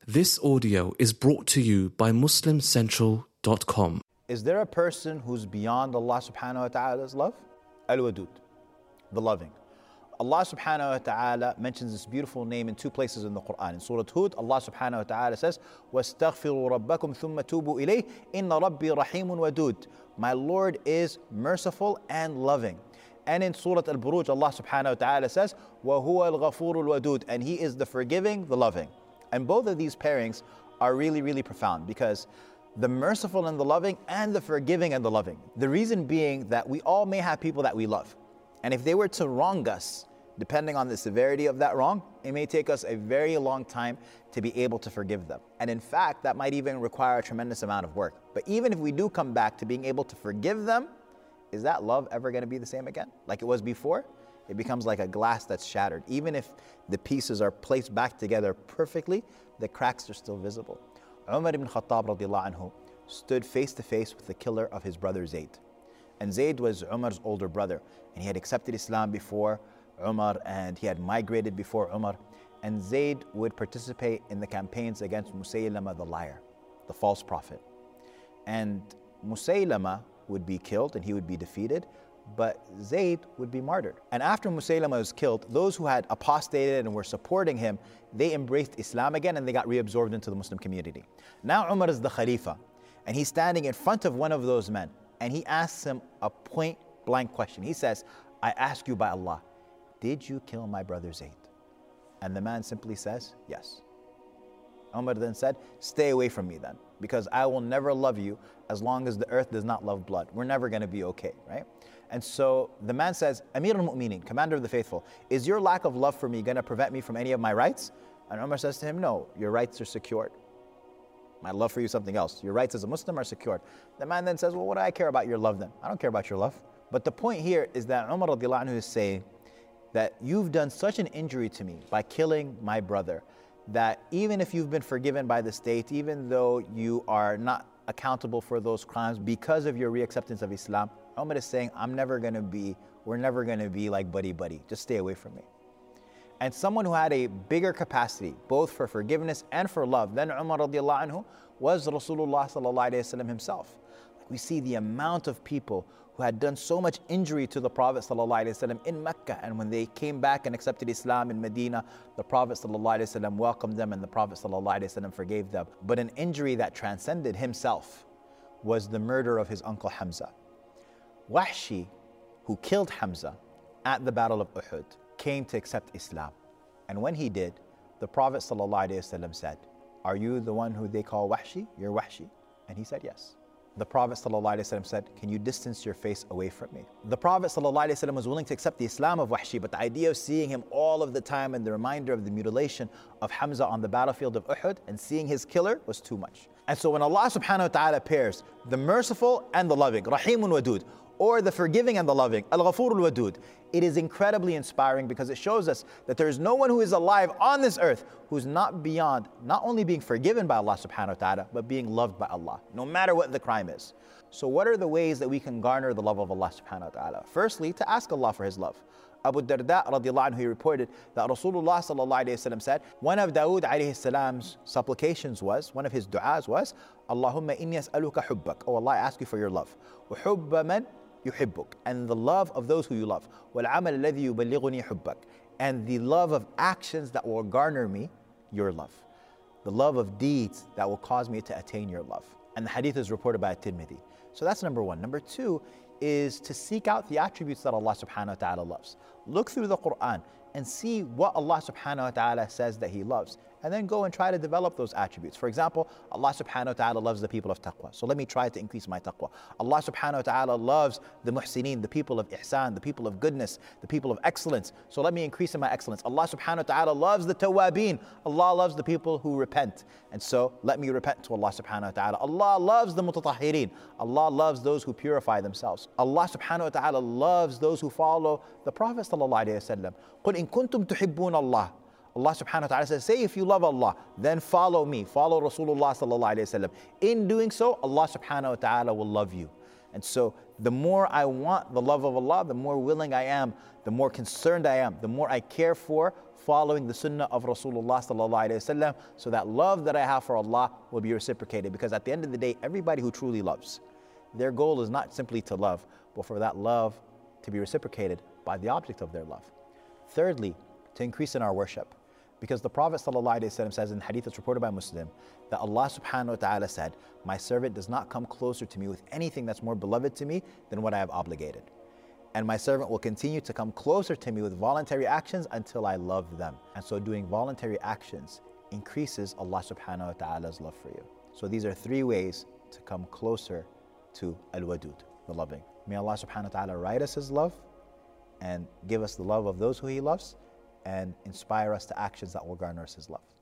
This audio is brought to you by MuslimCentral.com. Is there a person who's beyond Allah subhanahu wa ta'ala's love? Al-Wadud, the loving. Allah subhanahu wa ta'ala mentions this beautiful name in two places in the Quran. In Surah Hud, Allah subhanahu wa ta'ala says, وَاسْتَغْفِرُوا رَبَّكُمْ ثُمَّ تُوبُوا إِلَيْهِ إِنَّ رَبِّي رَحِيمٌ وَدُودٌ. My Lord is merciful and loving. And in Surah Al-Buruj, Allah subhanahu wa ta'ala says, وَهُوَ الْغَفُورُ الْوَدُودُ. And He is the forgiving, the loving. And both of these pairings are really, really profound, because the merciful and the loving and the forgiving and the loving. The reason being that we all may have people that we love. And if they were to wrong us, depending on the severity of that wrong, it may take us a very long time to be able to forgive them. And in fact, that might even require a tremendous amount of work. But even if we do come back to being able to forgive them, is that love ever going to be the same again? Like it was before? It becomes like a glass that's shattered. Even if the pieces are placed back together perfectly, the cracks are still visible. Umar ibn Khattab radiallahu anhu stood face to face with the killer of his brother Zayd. And Zayd was Umar's older brother, and he had accepted Islam before Umar, and he had migrated before Umar. And Zayd would participate in the campaigns against Musaylama the liar, the false prophet. And Musaylama would be killed and he would be defeated, but Zayd would be martyred. And after Musaylama was killed, those who had apostated and were supporting him, they embraced Islam again and they got reabsorbed into the Muslim community. Now Umar is the Khalifa, and he's standing in front of one of those men, and he asks him a point blank question. He says, I ask you by Allah, did you kill my brother Zayd? And the man simply says, yes. Umar then said, stay away from me then, because I will never love you as long as the earth does not love blood. We're never going to be okay, right? And so the man says, Amir al-Mu'mineen, commander of the faithful, is your lack of love for me going to prevent me from any of my rights? And Umar says to him, no, your rights are secured. My love for you is something else. Your rights as a Muslim are secured. The man then says, well, what do I care about your love then? I don't care about your love. But the point here is that Umar radiallahu anhu is saying that you've done such an injury to me by killing my brother, that even if you've been forgiven by the state, even though you are not accountable for those crimes because of your reacceptance of Islam, Umar is saying, we're never going to be like buddy-buddy. Just stay away from me. And someone who had a bigger capacity, both for forgiveness and for love, than Umar radiallahu anhu, was Rasulullah sallallahu alayhi wa sallam himself. We see the amount of people who had done so much injury to the Prophet ﷺ in Mecca, and when they came back and accepted Islam in Medina, the Prophet ﷺ welcomed them and the Prophet ﷺ forgave them. But an injury that transcended himself was the murder of his uncle Hamza. Wahshi, who killed Hamza at the Battle of Uhud, came to accept Islam. And when he did, the Prophet ﷺ said, are you the one who they call Wahshi? You're Wahshi? And he said, yes. The Prophet ﷺ said, can you distance your face away from me? The Prophet ﷺ was willing to accept the Islam of Wahshi, but the idea of seeing him all of the time and the reminder of the mutilation of Hamza on the battlefield of Uhud and seeing his killer was too much. And so when Allah subhanahu wa ta'ala pairs the merciful and the loving, Rahimun Wadud, or the forgiving and the loving, Al-Ghafur al-Wadud, it is incredibly inspiring, because it shows us that there is no one who is alive on this earth who's not beyond not only being forgiven by Allah subhanahu wa ta'ala, but being loved by Allah, no matter what the crime is. So what are the ways that we can garner the love of Allah subhanahu wa ta'ala? Firstly, to ask Allah for His love. Abu Darda radiallahu anhu, he reported that Rasulullah sallallahu alayhi wa sallam said, one of Dawood alayhi salam's supplications was, one of his du'as was, Allahumma inni as'aluka hubbak. Oh Allah, I ask you for your love. Wa hubba man yuhibbuk, and the love of those who you love. وَالْعَمَلَ الَّذِي يُبَلِّغُنِي حُبَّكَ, and the love of actions that will garner me your love. The love of deeds that will cause me to attain your love. And the hadith is reported by At-Tirmidhi. So that's number one. Number two is to seek out the attributes that Allah subhanahu wa ta'ala loves. Look through the Quran and see what Allah subhanahu wa ta'ala says that He loves, and then go and try to develop those attributes. For example, Allah subhanahu wa ta'ala loves the people of taqwa, so let me try to increase my taqwa. Allah subhanahu wa ta'ala loves the muhsineen, the people of ihsan, the people of goodness, the people of excellence, so let me increase in my excellence. Allah subhanahu wa ta'ala loves the tawabin, Allah loves the people who repent, and so let me repent to Allah subhanahu wa ta'ala. Allah loves the mutatahhirin, Allah loves those who purify themselves. Allah subhanahu wa ta'ala loves those who follow the Prophet sallallahu alayhi wa sallam. قُلْ إِن كُنْتُمْ تُحِبُّونَ اللَّهِ. Allah subhanahu wa ta'ala says, say if you love Allah, then follow me, follow Rasulullah sallallahu alayhi wa sallam. In doing so, Allah subhanahu wa ta'ala will love you. And so The more I want the love of Allah, the more willing I am, the more concerned I am, the more I care for following the sunnah of Rasulullah sallallahu alaihi wasallam, so that love that I have for Allah will be reciprocated. Because at the end of the day, everybody who truly loves, their goal is not simply to love, but for that love to be reciprocated by the object of their love. Thirdly, to increase in our worship. Because the Prophet ﷺ says in hadith that's reported by Muslim, that Allah subhanahu wa ta'ala said, my servant does not come closer to me with anything that's more beloved to me than what I have obligated. And my servant will continue to come closer to me with voluntary actions until I love them. And so doing voluntary actions increases Allah subhanahu wa ta'ala's love for you. So these are 3 ways to come closer to Al-Wadud, the loving. May Allah subhanahu wa ta'ala write us His love and give us the love of those who He loves, and inspire us to actions that will garner us His love.